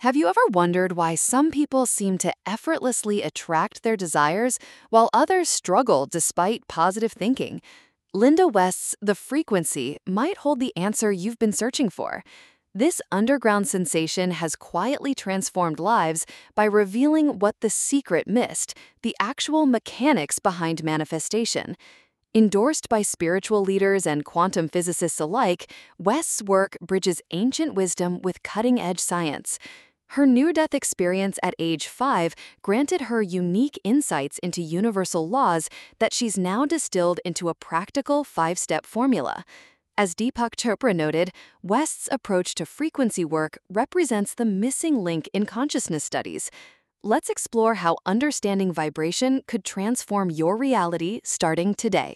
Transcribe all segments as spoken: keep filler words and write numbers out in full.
Have you ever wondered why some people seem to effortlessly attract their desires while others struggle despite positive thinking? Linda West's The Frequency might hold the answer you've been searching for. This underground sensation has quietly transformed lives by revealing what the secret missed, the actual mechanics behind manifestation. Endorsed by spiritual leaders and quantum physicists alike, West's work bridges ancient wisdom with cutting-edge science. Her near-death experience at age five granted her unique insights into universal laws that she's now distilled into a practical five-step formula. As Deepak Chopra noted, West's approach to frequency work represents the missing link in consciousness studies. Let's explore how understanding vibration could transform your reality starting today.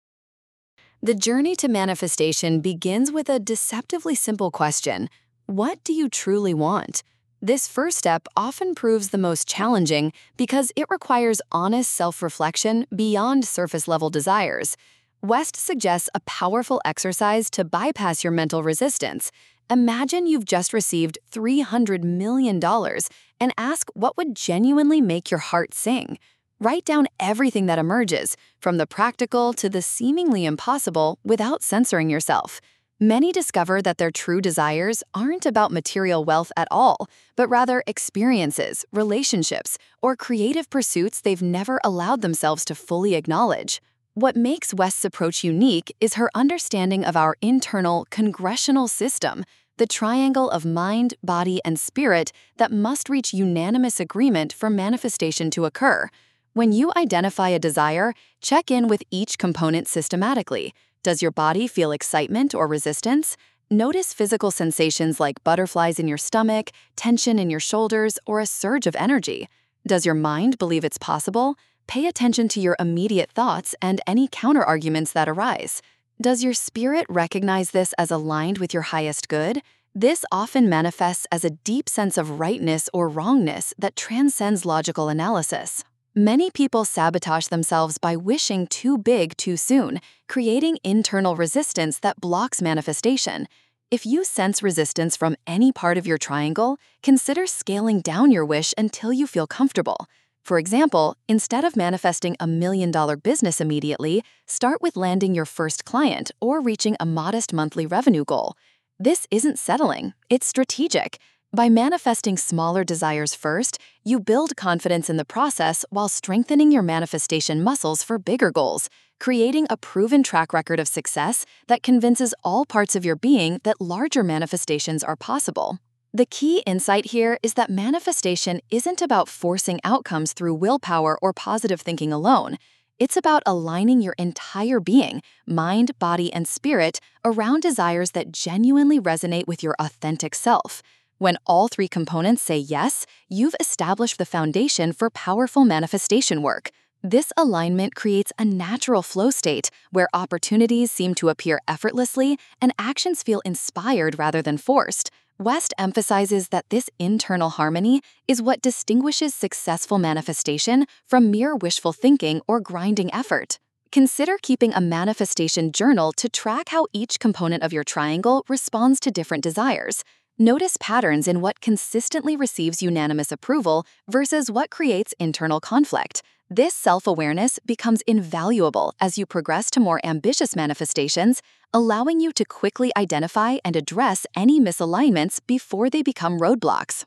The journey to manifestation begins with a deceptively simple question: what do you truly want? This first step often proves the most challenging because it requires honest self-reflection beyond surface-level desires. West suggests a powerful exercise to bypass your mental resistance. Imagine you've just received three hundred million dollars and ask what would genuinely make your heart sing. Write down everything that emerges, from the practical to the seemingly impossible, without censoring yourself. Many discover that their true desires aren't about material wealth at all, but rather experiences, relationships, or creative pursuits they've never allowed themselves to fully acknowledge. What makes West's approach unique is her understanding of our internal congressional system, the triangle of mind, body, and spirit that must reach unanimous agreement for manifestation to occur. When you identify a desire, check in with each component systematically. Does your body feel excitement or resistance? Notice physical sensations like butterflies in your stomach, tension in your shoulders, or a surge of energy. Does your mind believe it's possible? Pay attention to your immediate thoughts and any counterarguments that arise. Does your spirit recognize this as aligned with your highest good? This often manifests as a deep sense of rightness or wrongness that transcends logical analysis. Many people sabotage themselves by wishing too big too soon, creating internal resistance that blocks manifestation. If you sense resistance from any part of your triangle, consider scaling down your wish until you feel comfortable. For example, instead of manifesting a million-dollar business immediately, start with landing your first client or reaching a modest monthly revenue goal. This isn't settling, it's strategic. By manifesting smaller desires first, you build confidence in the process while strengthening your manifestation muscles for bigger goals, creating a proven track record of success that convinces all parts of your being that larger manifestations are possible. The key insight here is that manifestation isn't about forcing outcomes through willpower or positive thinking alone. It's about aligning your entire being, mind, body, and spirit around desires that genuinely resonate with your authentic self. When all three components say yes, you've established the foundation for powerful manifestation work. This alignment creates a natural flow state where opportunities seem to appear effortlessly and actions feel inspired rather than forced. West emphasizes that this internal harmony is what distinguishes successful manifestation from mere wishful thinking or grinding effort. Consider keeping a manifestation journal to track how each component of your triangle responds to different desires. Notice patterns in what consistently receives unanimous approval versus what creates internal conflict. This self-awareness becomes invaluable as you progress to more ambitious manifestations, allowing you to quickly identify and address any misalignments before they become roadblocks.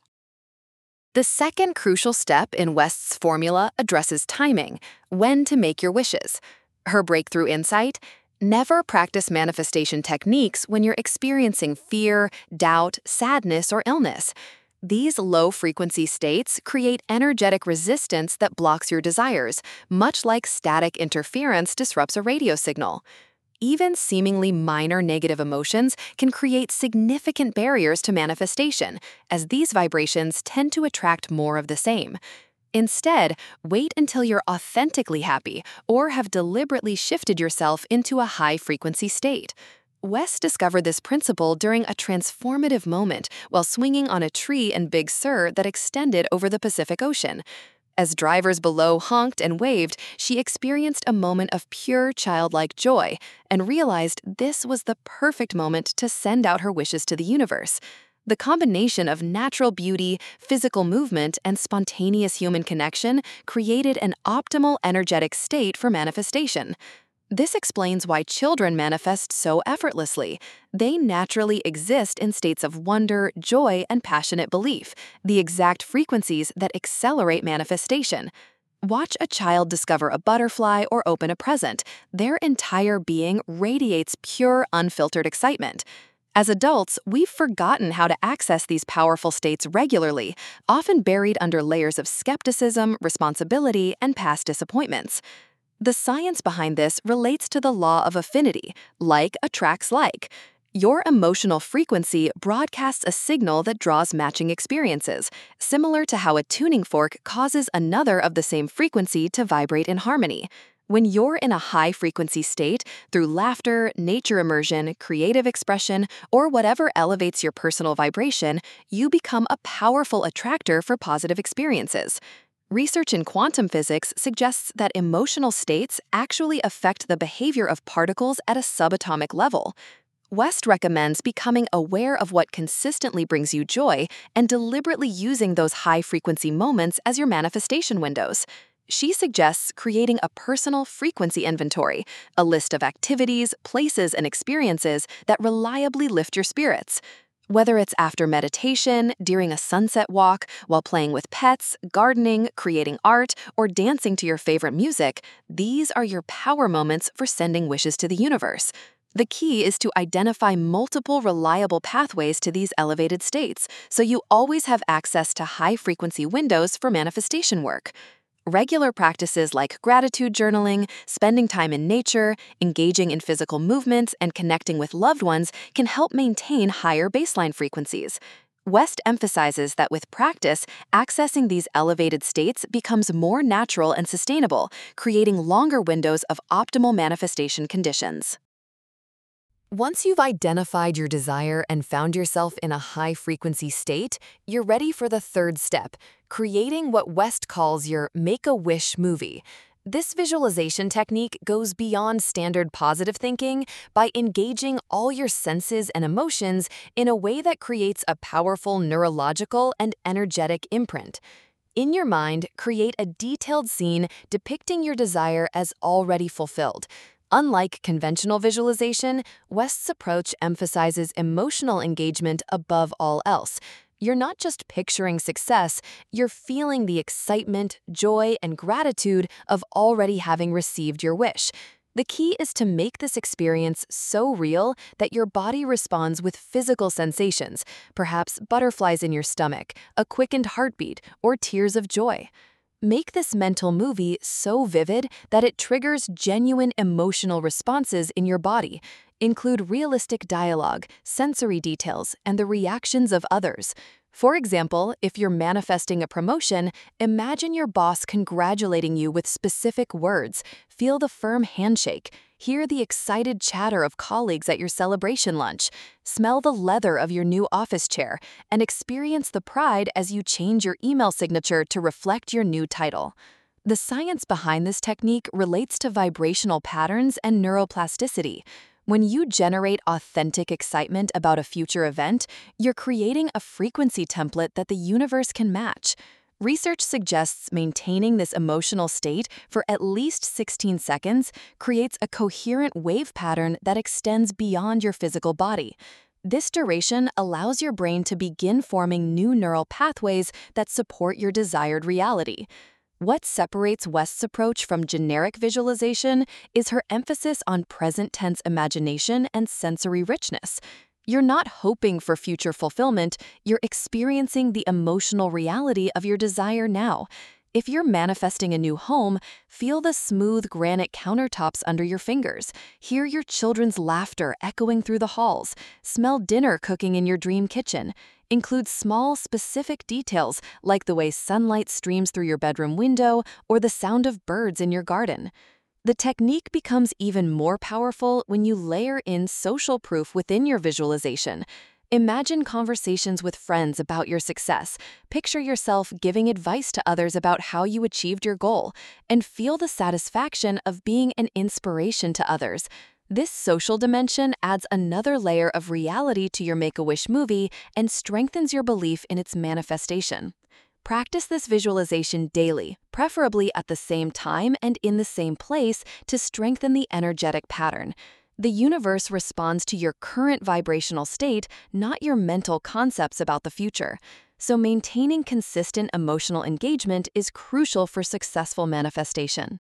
The second crucial step in West's formula addresses timing, when to make your wishes. Her breakthrough insight: never practice manifestation techniques when you're experiencing fear, doubt, sadness, or illness. These low-frequency states create energetic resistance that blocks your desires, much like static interference disrupts a radio signal. Even seemingly minor negative emotions can create significant barriers to manifestation, as these vibrations tend to attract more of the same. Instead, wait until you're authentically happy or have deliberately shifted yourself into a high-frequency state. West discovered this principle during a transformative moment while swinging on a tree in Big Sur that extended over the Pacific Ocean. As drivers below honked and waved, she experienced a moment of pure childlike joy and realized this was the perfect moment to send out her wishes to the universe. The combination of natural beauty, physical movement, and spontaneous human connection created an optimal energetic state for manifestation. This explains why children manifest so effortlessly. They naturally exist in states of wonder, joy, and passionate belief, the exact frequencies that accelerate manifestation. Watch a child discover a butterfly or open a present. Their entire being radiates pure, unfiltered excitement. As adults, we've forgotten how to access these powerful states regularly, often buried under layers of skepticism, responsibility, and past disappointments. The science behind this relates to the law of affinity, like attracts like. Your emotional frequency broadcasts a signal that draws matching experiences, similar to how a tuning fork causes another of the same frequency to vibrate in harmony. When you're in a high-frequency state, through laughter, nature immersion, creative expression, or whatever elevates your personal vibration, you become a powerful attractor for positive experiences. Research in quantum physics suggests that emotional states actually affect the behavior of particles at a subatomic level. West recommends becoming aware of what consistently brings you joy and deliberately using those high-frequency moments as your manifestation windows. She suggests creating a personal frequency inventory, a list of activities, places, and experiences that reliably lift your spirits. Whether it's after meditation, during a sunset walk, while playing with pets, gardening, creating art, or dancing to your favorite music, these are your power moments for sending wishes to the universe. The key is to identify multiple reliable pathways to these elevated states, so you always have access to high-frequency windows for manifestation work. Regular practices like gratitude journaling, spending time in nature, engaging in physical movements, and connecting with loved ones can help maintain higher baseline frequencies. West emphasizes that with practice, accessing these elevated states becomes more natural and sustainable, creating longer windows of optimal manifestation conditions. Once you've identified your desire and found yourself in a high-frequency state, you're ready for the third step, creating what West calls your Make-A-Wish movie. This visualization technique goes beyond standard positive thinking by engaging all your senses and emotions in a way that creates a powerful neurological and energetic imprint. In your mind, create a detailed scene depicting your desire as already fulfilled. Unlike conventional visualization, West's approach emphasizes emotional engagement above all else. You're not just picturing success, you're feeling the excitement, joy, and gratitude of already having received your wish. The key is to make this experience so real that your body responds with physical sensations, perhaps butterflies in your stomach, a quickened heartbeat, or tears of joy. Make this mental movie so vivid that it triggers genuine emotional responses in your body. Include realistic dialogue, sensory details, and the reactions of others. For example, if you're manifesting a promotion, imagine your boss congratulating you with specific words. Feel the firm handshake. Hear the excited chatter of colleagues at your celebration lunch. Smell the leather of your new office chair, and experience the pride as you change your email signature to reflect your new title. The science behind this technique relates to vibrational patterns and neuroplasticity. When you generate authentic excitement about a future event, you're creating a frequency template that the universe can match. Research suggests maintaining this emotional state for at least sixteen seconds creates a coherent wave pattern that extends beyond your physical body. This duration allows your brain to begin forming new neural pathways that support your desired reality. What separates West's approach from generic visualization is her emphasis on present-tense imagination and sensory richness. You're not hoping for future fulfillment, you're experiencing the emotional reality of your desire now. If you're manifesting a new home, feel the smooth granite countertops under your fingers. Hear your children's laughter echoing through the halls. Smell dinner cooking in your dream kitchen. Include small, specific details like the way sunlight streams through your bedroom window or the sound of birds in your garden. The technique becomes even more powerful when you layer in social proof within your visualization. Imagine conversations with friends about your success. Picture yourself giving advice to others about how you achieved your goal, and feel the satisfaction of being an inspiration to others. This social dimension adds another layer of reality to your Make-A-Wish movie and strengthens your belief in its manifestation. Practice this visualization daily, preferably at the same time and in the same place to strengthen the energetic pattern. The universe responds to your current vibrational state, not your mental concepts about the future. So maintaining consistent emotional engagement is crucial for successful manifestation.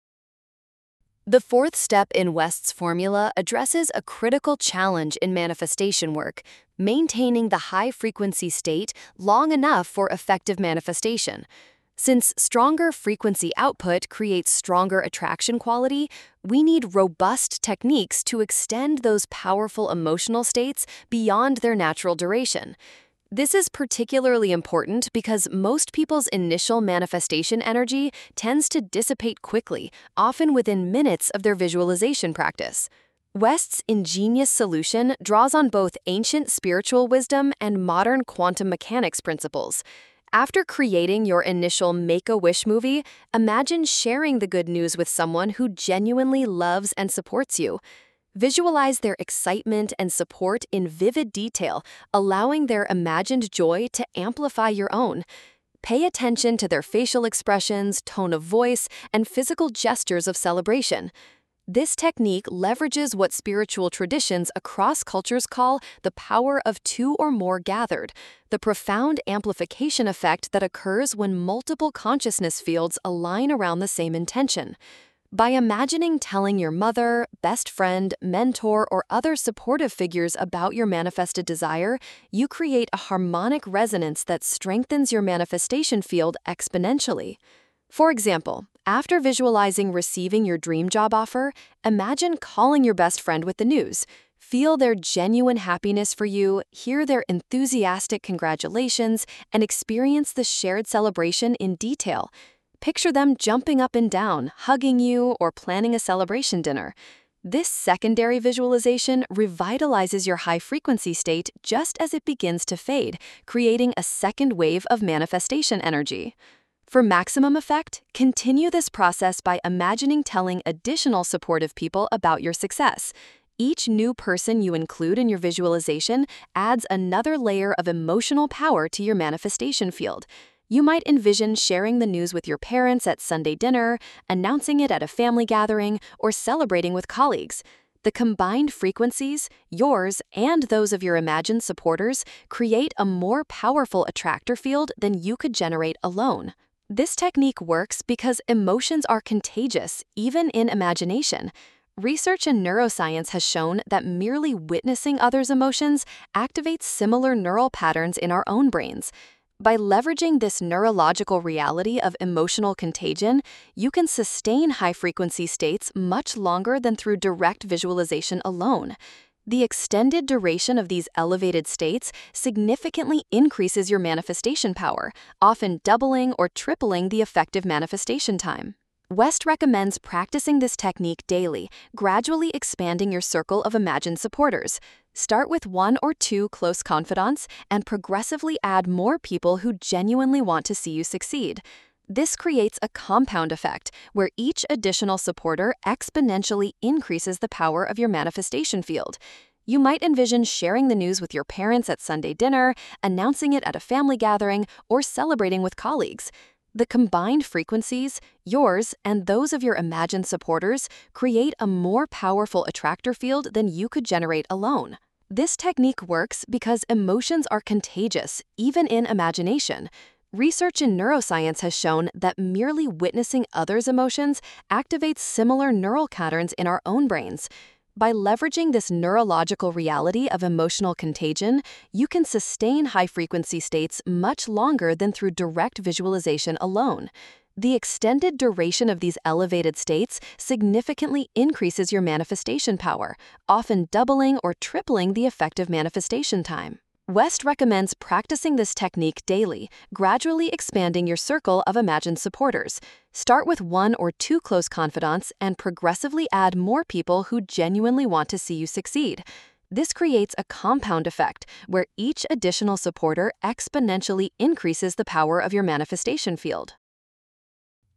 The fourth step in West's formula addresses a critical challenge in manifestation work: maintaining the high-frequency state long enough for effective manifestation. Since stronger frequency output creates stronger attraction quality, we need robust techniques to extend those powerful emotional states beyond their natural duration. This is particularly important because most people's initial manifestation energy tends to dissipate quickly, often within minutes of their visualization practice. West's ingenious solution draws on both ancient spiritual wisdom and modern quantum mechanics principles. After creating your initial Make-A-Wish movie, imagine sharing the good news with someone who genuinely loves and supports you. Visualize their excitement and support in vivid detail, allowing their imagined joy to amplify your own. Pay attention to their facial expressions, tone of voice, and physical gestures of celebration. This technique leverages what spiritual traditions across cultures call the power of two or more gathered, the profound amplification effect that occurs when multiple consciousness fields align around the same intention. By imagining telling your mother, best friend, mentor, or other supportive figures about your manifested desire, you create a harmonic resonance that strengthens your manifestation field exponentially. For example, after visualizing receiving your dream job offer, imagine calling your best friend with the news. Feel their genuine happiness for you, hear their enthusiastic congratulations, and experience the shared celebration in detail. Picture them jumping up and down, hugging you, or planning a celebration dinner. This secondary visualization revitalizes your high-frequency state just as it begins to fade, creating a second wave of manifestation energy. For maximum effect, continue this process by imagining telling additional supportive people about your success. Each new person you include in your visualization adds another layer of emotional power to your manifestation field. You might envision sharing the news with your parents at Sunday dinner, announcing it at a family gathering, or celebrating with colleagues. The combined frequencies, yours and those of your imagined supporters, create a more powerful attractor field than you could generate alone. This technique works because emotions are contagious, even in imagination. Research in neuroscience has shown that merely witnessing others' emotions activates similar neural patterns in our own brains. By leveraging this neurological reality of emotional contagion, you can sustain high-frequency states much longer than through direct visualization alone. The extended duration of these elevated states significantly increases your manifestation power, often doubling or tripling the effective manifestation time. West recommends practicing this technique daily, gradually expanding your circle of imagined supporters. Start with one or two close confidants and progressively add more people who genuinely want to see you succeed. This creates a compound effect where each additional supporter exponentially increases the power of your manifestation field. You might envision sharing the news with your parents at Sunday dinner, announcing it at a family gathering, or celebrating with colleagues. The combined frequencies, yours and those of your imagined supporters, create a more powerful attractor field than you could generate alone. This technique works because emotions are contagious, even in imagination. Research in neuroscience has shown that merely witnessing others' emotions activates similar neural patterns in our own brains. By leveraging this neurological reality of emotional contagion, you can sustain high-frequency states much longer than through direct visualization alone. The extended duration of these elevated states significantly increases your manifestation power, often doubling or tripling the effective manifestation time. West recommends practicing this technique daily, gradually expanding your circle of imagined supporters. Start with one or two close confidants and progressively add more people who genuinely want to see you succeed. This creates a compound effect where each additional supporter exponentially increases the power of your manifestation field.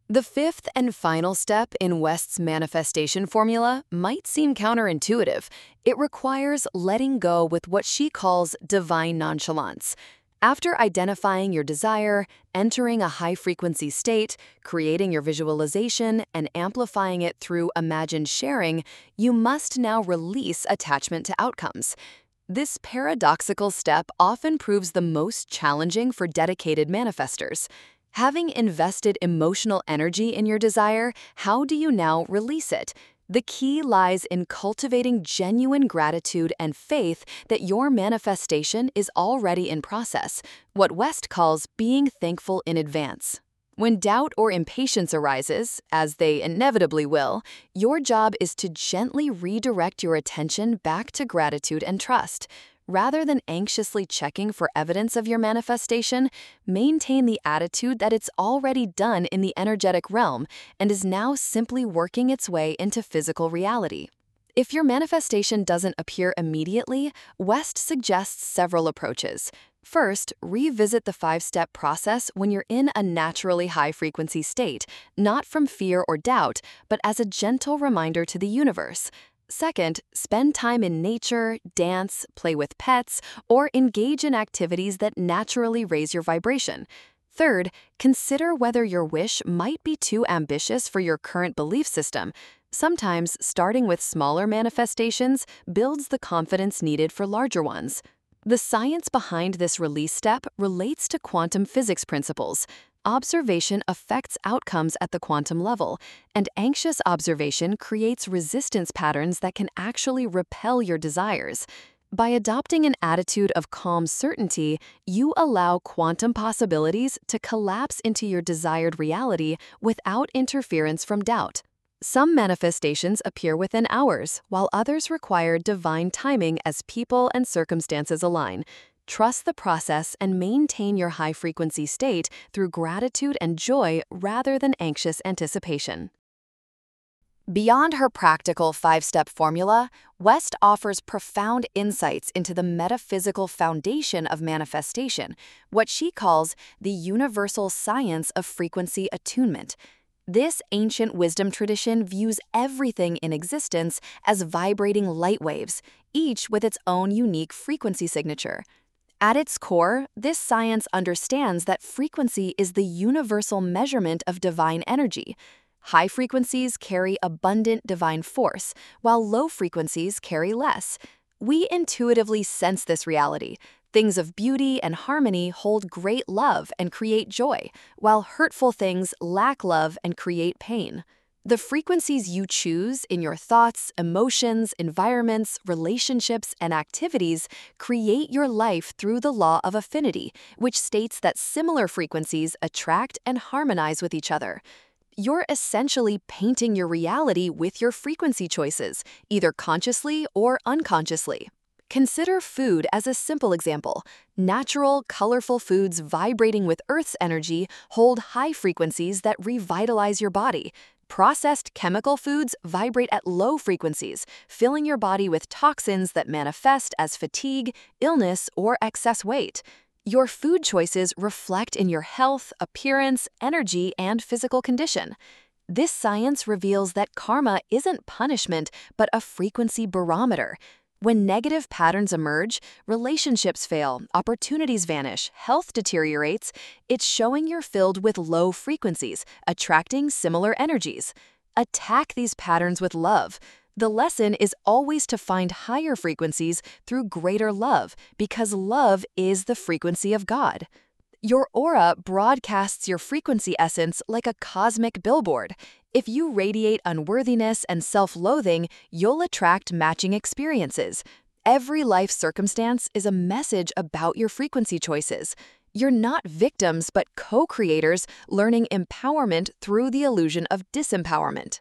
The fifth and final step in West's manifestation formula might seem counterintuitive. It requires letting go with what she calls divine nonchalance. After identifying your desire, entering a high-frequency state, creating your visualization, and amplifying it through imagined sharing, you must now release attachment to outcomes. This paradoxical step often proves the most challenging for dedicated manifestors. Having invested emotional energy in your desire, how do you now release it? The key lies in cultivating genuine gratitude and faith that your manifestation is already in process, what West calls being thankful in advance. When doubt or impatience arises, as they inevitably will, your job is to gently redirect your attention back to gratitude and trust. Rather than anxiously checking for evidence of your manifestation, maintain the attitude that it's already done in the energetic realm and is now simply working its way into physical reality. If your manifestation doesn't appear immediately, West suggests several approaches. First, revisit the five-step process when you're in a naturally high-frequency state, not from fear or doubt, but as a gentle reminder to the universe. Second, spend time in nature, dance, play with pets, or engage in activities that naturally raise your vibration. Third, consider whether your wish might be too ambitious for your current belief system. Sometimes, starting with smaller manifestations builds the confidence needed for larger ones. The science behind this release step relates to quantum physics principles. Observation affects outcomes at the quantum level, and anxious observation creates resistance patterns that can actually repel your desires. By adopting an attitude of calm certainty, you allow quantum possibilities to collapse into your desired reality without interference from doubt. Some manifestations appear within hours, while others require divine timing as people and circumstances align. Trust the process and maintain your high-frequency state through gratitude and joy rather than anxious anticipation. Beyond her practical five-step formula, West offers profound insights into the metaphysical foundation of manifestation, what she calls the universal science of frequency attunement. This ancient wisdom tradition views everything in existence as vibrating light waves, each with its own unique frequency signature. At its core, this science understands that frequency is the universal measurement of divine energy. High frequencies carry abundant divine force, while low frequencies carry less. We intuitively sense this reality. Things of beauty and harmony hold great love and create joy, while hurtful things lack love and create pain. The frequencies you choose in your thoughts, emotions, environments, relationships, and activities create your life through the law of affinity, which states that similar frequencies attract and harmonize with each other. You're essentially painting your reality with your frequency choices, either consciously or unconsciously. Consider food as a simple example. Natural, colorful foods vibrating with Earth's energy hold high frequencies that revitalize your body. Processed chemical foods vibrate at low frequencies, filling your body with toxins that manifest as fatigue, illness, or excess weight. Your food choices reflect in your health, appearance, energy, and physical condition. This science reveals that karma isn't punishment, but a frequency barometer. When negative patterns emerge, relationships fail, opportunities vanish, health deteriorates, it's showing you're filled with low frequencies, attracting similar energies. Attack these patterns with love. The lesson is always to find higher frequencies through greater love, because love is the frequency of God. Your aura broadcasts your frequency essence like a cosmic billboard. If you radiate unworthiness and self-loathing, you'll attract matching experiences. Every life circumstance is a message about your frequency choices. You're not victims, but co-creators learning empowerment through the illusion of disempowerment.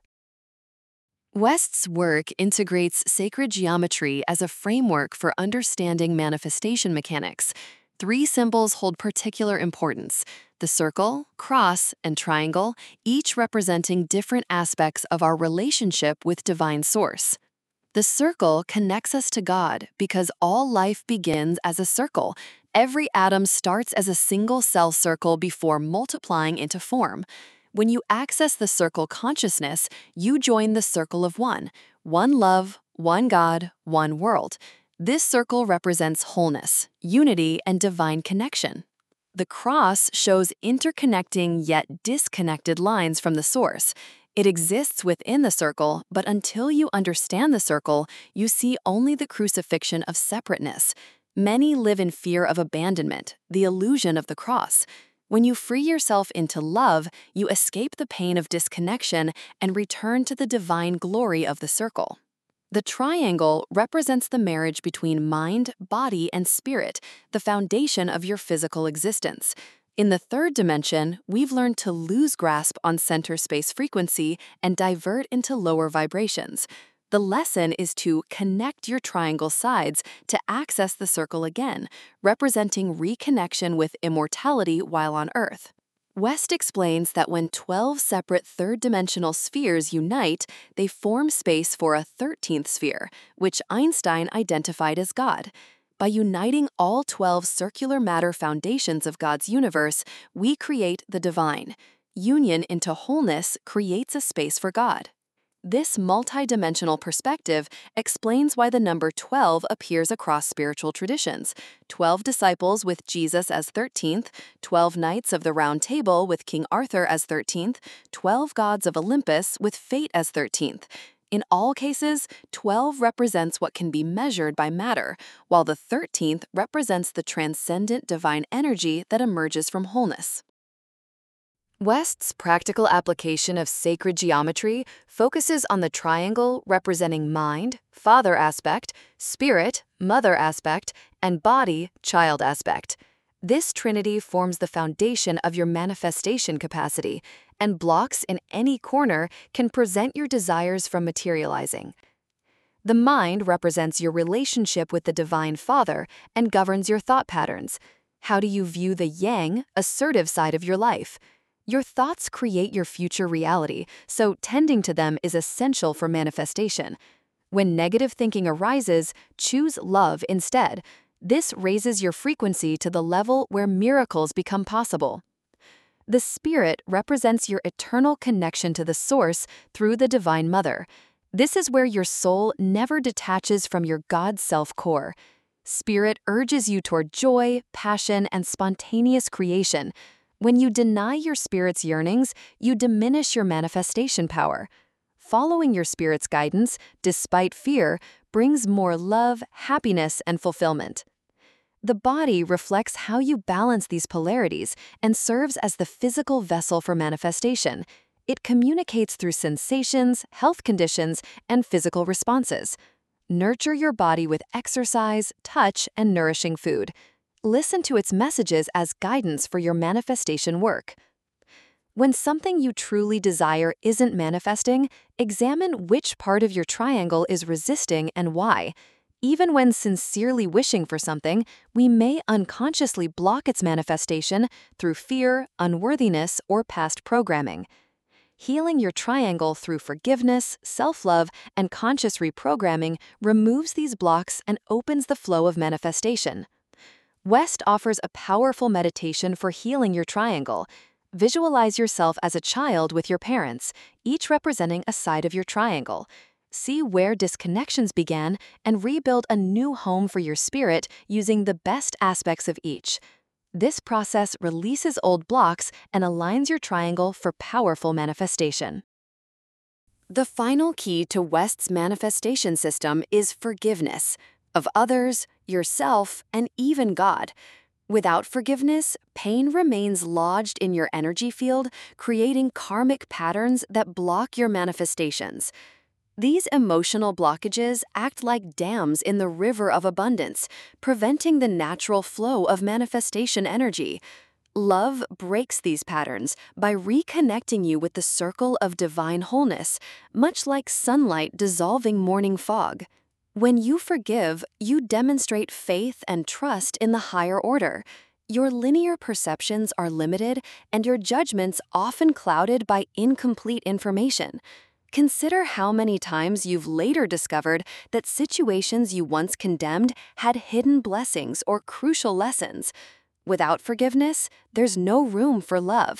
West's work integrates sacred geometry as a framework for understanding manifestation mechanics. Three symbols hold particular importance: the circle, cross, and triangle, each representing different aspects of our relationship with divine source. The circle connects us to God because all life begins as a circle. Every atom starts as a single cell circle before multiplying into form. When you access the circle consciousness, you join the circle of one, one love, one God, one world. This circle represents wholeness, unity, and divine connection. The cross shows interconnecting yet disconnected lines from the source. It exists within the circle, but until you understand the circle, you see only the crucifixion of separateness. Many live in fear of abandonment, the illusion of the cross. When you free yourself into love, you escape the pain of disconnection and return to the divine glory of the circle. The triangle represents the marriage between mind, body, and spirit, the foundation of your physical existence. In the third dimension, we've learned to lose grasp on center space frequency and divert into lower vibrations. The lesson is to connect your triangle sides to access the circle again, representing reconnection with immortality while on Earth. West explains that when twelve separate third-dimensional spheres unite, they form space for a thirteenth sphere, which Einstein identified as God. By uniting all twelve circular matter foundations of God's universe, we create the divine. Union into wholeness creates a space for God. This multidimensional perspective explains why the number twelve appears across spiritual traditions. twelve disciples with Jesus as thirteenth, twelve knights of the Round Table with King Arthur as thirteenth, twelve gods of Olympus with Fate as thirteenth. In all cases, twelve represents what can be measured by matter, while the thirteenth represents the transcendent divine energy that emerges from wholeness. West's practical application of sacred geometry focuses on the triangle representing mind, father aspect, spirit, mother aspect, and body, child aspect. This trinity forms the foundation of your manifestation capacity, and blocks in any corner can prevent your desires from materializing. The mind represents your relationship with the Divine Father and governs your thought patterns. How do you view the yang, assertive side of your life? Your thoughts create your future reality, so tending to them is essential for manifestation. When negative thinking arises, choose love instead. This raises your frequency to the level where miracles become possible. The spirit represents your eternal connection to the source through the Divine Mother. This is where your soul never detaches from your God self core. Spirit urges you toward joy, passion, and spontaneous creation. When you deny your spirit's yearnings, you diminish your manifestation power. Following your spirit's guidance, despite fear, brings more love, happiness, and fulfillment. The body reflects how you balance these polarities and serves as the physical vessel for manifestation. It communicates through sensations, health conditions, and physical responses. Nurture your body with exercise, touch, and nourishing food. Listen to its messages as guidance for your manifestation work. When something you truly desire isn't manifesting, examine which part of your triangle is resisting and why. Even when sincerely wishing for something, we may unconsciously block its manifestation through fear, unworthiness, or past programming. Healing your triangle through forgiveness, self-love, and conscious reprogramming removes these blocks and opens the flow of manifestation. West offers a powerful meditation for healing your triangle. Visualize yourself as a child with your parents, each representing a side of your triangle. See where disconnections began and rebuild a new home for your spirit using the best aspects of each. This process releases old blocks and aligns your triangle for powerful manifestation. The final key to West's manifestation system is forgiveness of others, yourself, and even God. Without forgiveness, pain remains lodged in your energy field, creating karmic patterns that block your manifestations. These emotional blockages act like dams in the river of abundance, preventing the natural flow of manifestation energy. Love breaks these patterns by reconnecting you with the circle of divine wholeness, much like sunlight dissolving morning fog. When you forgive, you demonstrate faith and trust in the higher order. Your linear perceptions are limited and your judgments often clouded by incomplete information. Consider how many times you've later discovered that situations you once condemned had hidden blessings or crucial lessons. Without forgiveness, there's no room for love.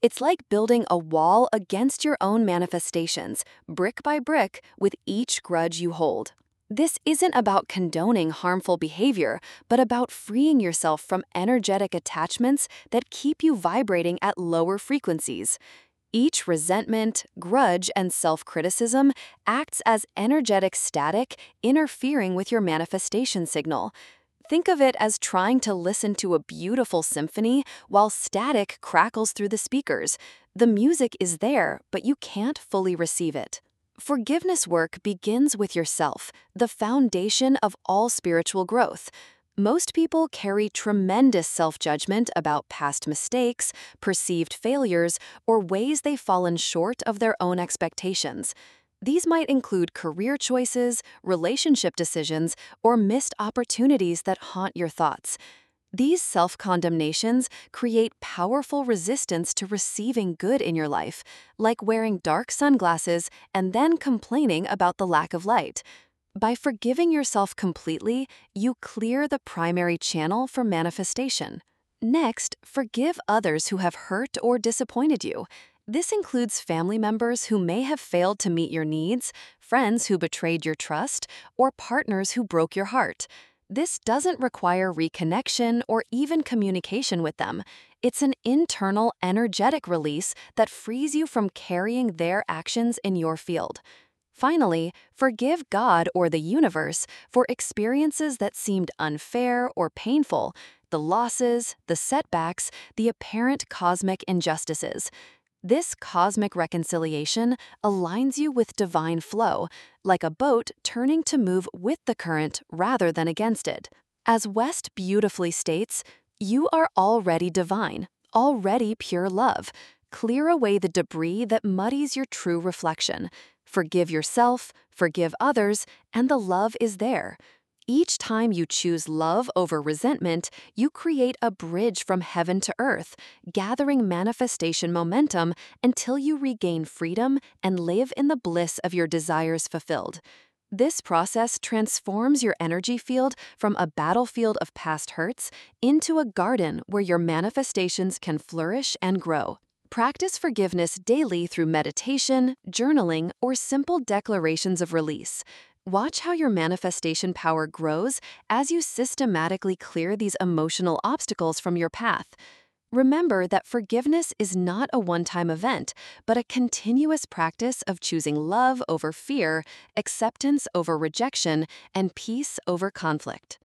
It's like building a wall against your own manifestations, brick by brick, with each grudge you hold. This isn't about condoning harmful behavior, but about freeing yourself from energetic attachments that keep you vibrating at lower frequencies. Each resentment, grudge, and self criticism acts as energetic static interfering with your manifestation signal. Think of it as trying to listen to a beautiful symphony while static crackles through the speakers. The music is there, but you can't fully receive it. Forgiveness work begins with yourself, the foundation of all spiritual growth. Most people carry tremendous self-judgment about past mistakes, perceived failures, or ways they've fallen short of their own expectations. These might include career choices, relationship decisions, or missed opportunities that haunt your thoughts. These self-condemnations create powerful resistance to receiving good in your life, like wearing dark sunglasses and then complaining about the lack of light. By forgiving yourself completely, you clear the primary channel for manifestation. Next, forgive others who have hurt or disappointed you. This includes family members who may have failed to meet your needs, friends who betrayed your trust, or partners who broke your heart. This doesn't require reconnection or even communication with them. It's an internal, energetic release that frees you from carrying their actions in your field. Finally, forgive God or the universe for experiences that seemed unfair or painful, the losses, the setbacks, the apparent cosmic injustices. This cosmic reconciliation aligns you with divine flow, like a boat turning to move with the current rather than against it. As West beautifully states, you are already divine, already pure love. Clear away the debris that muddies your true reflection. Forgive yourself, forgive others, and the love is there. Each time you choose love over resentment, you create a bridge from heaven to earth, gathering manifestation momentum until you regain freedom and live in the bliss of your desires fulfilled. This process transforms your energy field from a battlefield of past hurts into a garden where your manifestations can flourish and grow. Practice forgiveness daily through meditation, journaling, or simple declarations of release. Watch how your manifestation power grows as you systematically clear these emotional obstacles from your path. Remember that forgiveness is not a one-time event, but a continuous practice of choosing love over fear, acceptance over rejection, and peace over conflict.